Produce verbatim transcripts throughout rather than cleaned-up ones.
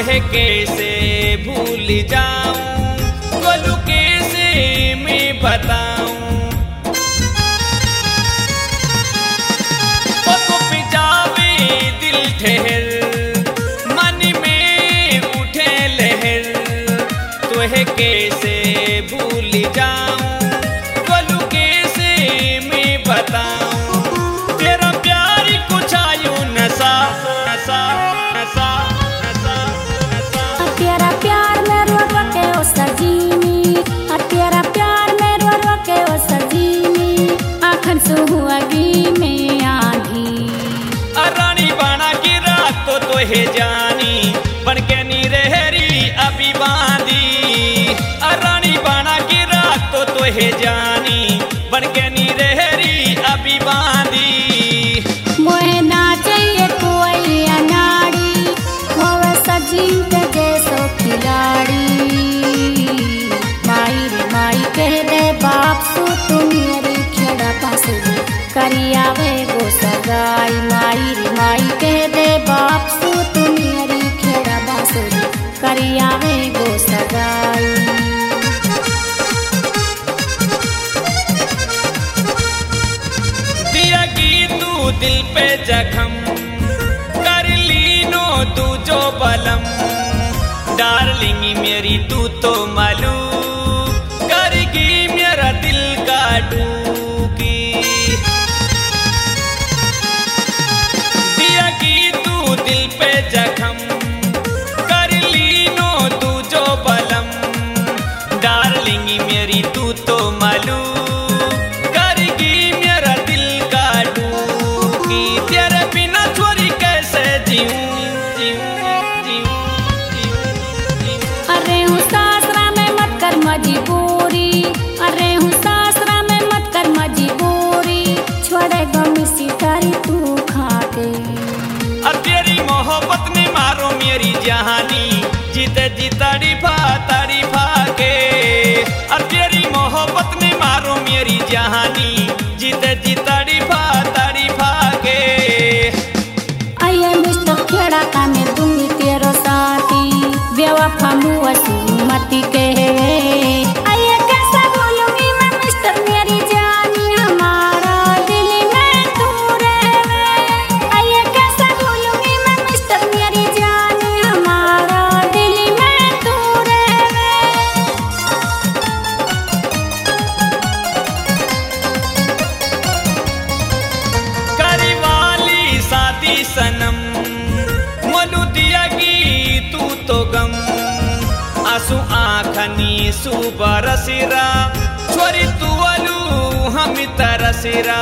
तुहे कैसे भूल जाऊं, बोलू कैसे मैं बताऊं। पग पे जावे दिल ठहर, मन में उठे लहर, तुहे कैसे भूल जाऊं, बोलू कैसे मैं बताऊं। तेरा प्यार कुछ आयु नशा नशा नशा नशा नशा। तेरा प्यार में रो रो के ओ सजीनी, तेरा प्यार में रो रो के ओ सजीनी, आखन सुहागी में आधी। रानी बाना की रात तो तोहे जानी, बन के नी रहरी अभी बांधी। रानी बाना की रात तो तोहे जानी, बन के नी रहरी अभी बांधी। मोहे ना चाहिए कोई अनाड़ी, होवे सजीव के जैसो खिलाड़ी। माई रे माई कह दे बाप सो तुम मेरी खेड़ा पासे करियावे गो सगाई। माई रे माई कह दे बाप सो तुम मेरी खेड़ा पासे करियावे गो सगाई। दिया की तू दिल पे जख्म, कर ली नो तू जो बलम। डार्लिंग मेरी तू तो मालूम करगी मेरा दिल का डूकी। दिया की तू दिल पे जख्म, कर ली नो तू जो बलम। डार्लिंग मेरी तू तो मालूम करगी मेरा दिल का डूकी। तेरे बिना छोरी कैसे जीऊं जीऊं जीऊं जीऊं। अरे हूँ सासरा में मत कर मजबूरी, अरे हूँ सासरा में मत कर मजबूरी, छोड़े गम सितारी तू खाके। अब तेरी मोहब्बत ने मारो मेरी जहानी, जीते जी तारीफा तारीफा के। अब तेरी मोहब्बत ने मारो मेरी जहानी, जीते जी तारीफा तारीफा के। आये मिस्टर खेड़ा का मैं दूंगी तेरो साथी, बेवफा मुआ सुमति कहवे। आये कैसे बोलूंगी मैं मिस्टर मेरी जानी, हमारा दिल में तू रहवे। आये कैसे बोलूंगी मैं मिस्टर मेरी जानी, हमारा दिल में तू रहवे। करी वाली शादी सनम, मोलू दिया की तू तो गम। आंसू आँखनी सुबरसिरा, छोरी तू अलू हम तरसिरा।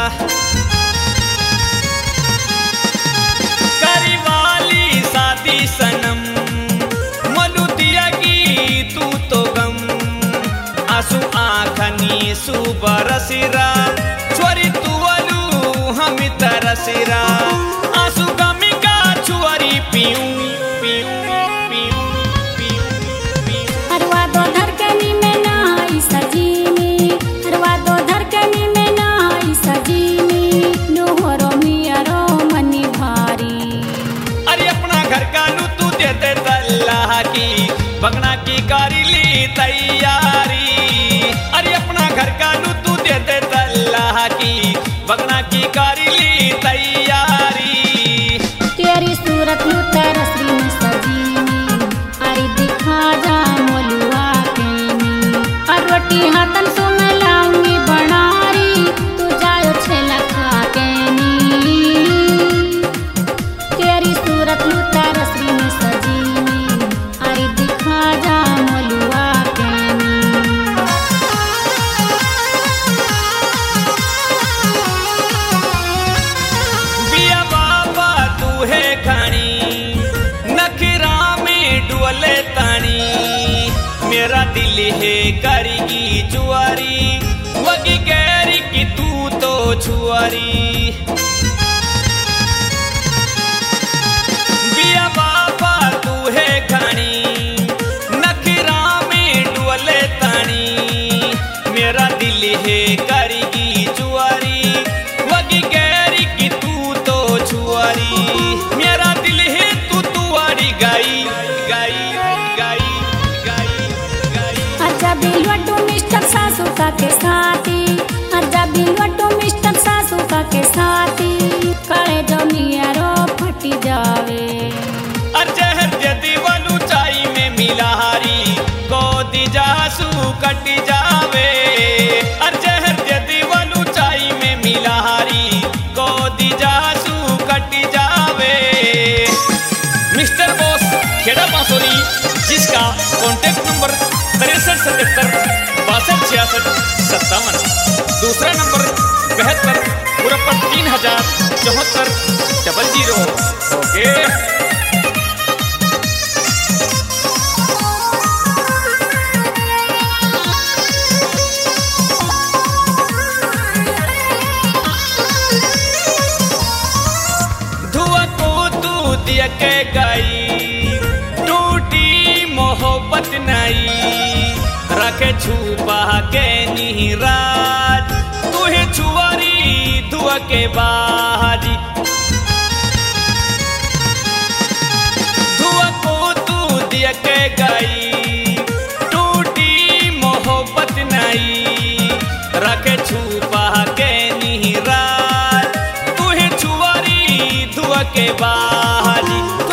करी वाली शादी सनम, मोलू दिया की तू तो गम। आंसू आँखनी सुबरसिरा, छोरी तू अलू हम तरसिरा। आंसू गमी का छुअरी पीऊं पीऊं पीऊं पीऊं पीऊं। अरवा दो धरकनी में नहाई सजीनी, अरवा दो धरकनी में नहाई सजीनी, नोहरो मियरो मनी भारी। अरे अपना घर का लू तू दे दे अल्लाह की, बगना की कारी ली तैयारी। अरे अपना घर का लू तू दे दे अल्लाह की, बगना की कारी ली तैयारी। तेरी सूरत लू तरसरी में सजीनी, आई दिखा जा मोलुआ केनी। और रोटी हाथन सो मैं लाऊंगी बनारी, तू जायो छेला खा केनी। तेरी सूरत लू तरसरी में सजीनी, आई दिखा जा मोलुआ केनी। बिया बाबा तू है घनी, नखरा में डुअले तानी। मेरा दिल है करेगी जुआरी, वगी गैरी की तू तो छुआरी। बिया बाबा तू है घनी, नखरा में डुअले तानी। मेरा दिल है करेगी जुआरी, वगी गैरी की तू तो छुआरी। मेरा दिल है तू तुआरी गाई का के साथी जब बिलवटो मिस्टर सासू का के साथी काले जमिया रो फटी जावे अजहर जदी वालू चाई में मिलाहारी को दी जासू कट जावे अजहर जदी वालू चाई में मिलाहारी को दी जासू कट जावे। मिस्टर बॉस खेड़ा बांसोली जिसका कॉन्टेक्ट नंबर तिरसठ सतहत्तर बासठ छियासठ सत्तावन, दूसरा नंबर बहत्तर उनपन तीन हजार चौहत्तर डबल जीरो। ओके दिया के गई टूटी मोहब्बत नहीं रखे छुपा के निराज तुहे छुआरी दुआ के बाजी धुआ को तू दिया के गई टूटी मोहब्बत नहीं रखे छुपा के निराज तुहे छुआरी दुआ के बाजी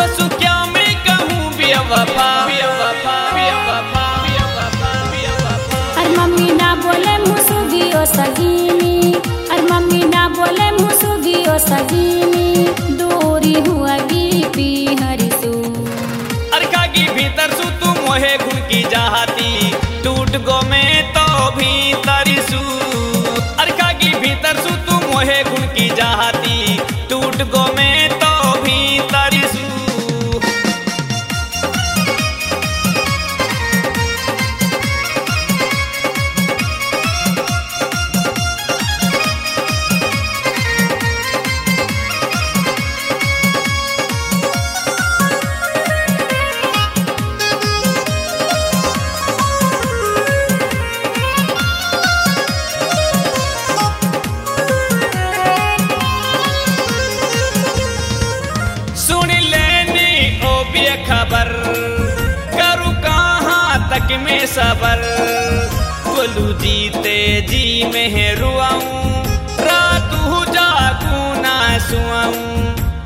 और मम्मी ना बोले मुसुगी ओ सगीनी और मम्मी ना बोले मुसुगी ओ सगीनी दूरी हुआ गी पी हरिसू अरकागी भीतर सु तू मोहे घुन की जाती टूट गो में तो भीतर सु अरकागी भीतर सु तू मोहे घुन की जाती टूट गो में तो भीतर सु। खबर करूँ कहाँ तक में सबर बोलू जीते जी में रुआऊं रात हूँ जागू ना सुआऊं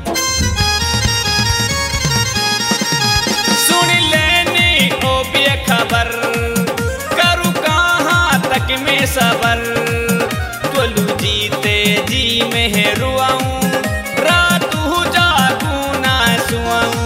सुन लेनी ओ बे खबर करूँ कहाँ तक में सबर बोलू जीते जी में रुआऊं रात हूँ जागू ना सुआऊं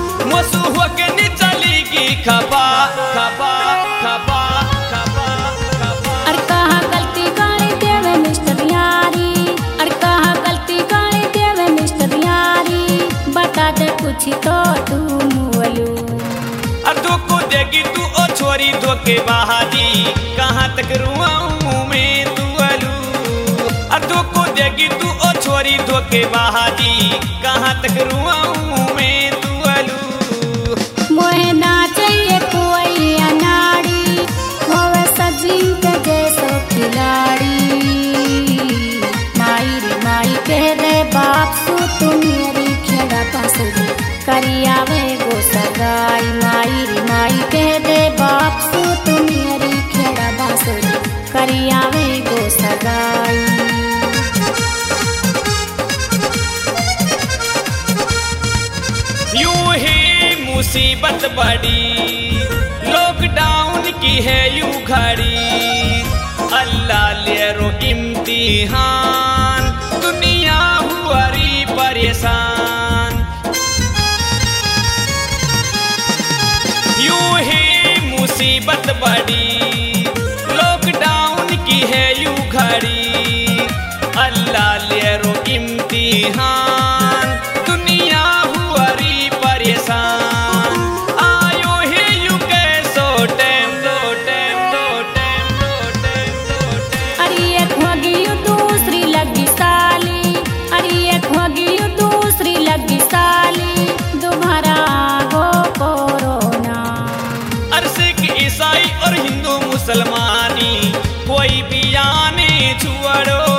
खबा खबा खबा खबा खबा और कहा गलती गाली देवे मिस्टर यारी और कहा गलती गाली देवे मिस्टर यारी बता दे कुछ तो तू मुअलू और तू को देगी तू ओ छोरी धोखे बहादी कहाँ तक रुआऊं मैं तू अलू और तू को देगी तू ओ छोरी धोखे बहादी कहाँ तक रुआऊं मैं तू अलू। मोहे ना चाहिए कोई अनाड़ी होवे सजीव के जैसो खिलाड़ी माई रे माई कह दे बाप सु तू मेरी खेड़ा पासुरी करियावे गो सगाई माई रे माई कह दे बाप सु तू मेरी खेड़ा बासुरी करियावे गो सगाई। यूं ही मुसीबत बड़ी लॉकडाउन की है यूं घड़ी अल्लाह ले रो इम्तिहान दुनिया हुआरी परेशान यूं ही मुसीबत बड़ी लॉकडाउन की है यूं घड़ी अल्लाह ले रो इम्तिहान दुनिया हुआरी परेशान आयो ही यू कैसो टाइम दो टाइम दो टाइम दो टाइम दो टाइम अरे एक होगी यू दूसरी लगी साली अरे एक होगी यू दूसरी लगी साली दोबारा गो कोरोना अरे सिख ईसाई और हिंदू मुसलमानी कोई भी आने छुड़ो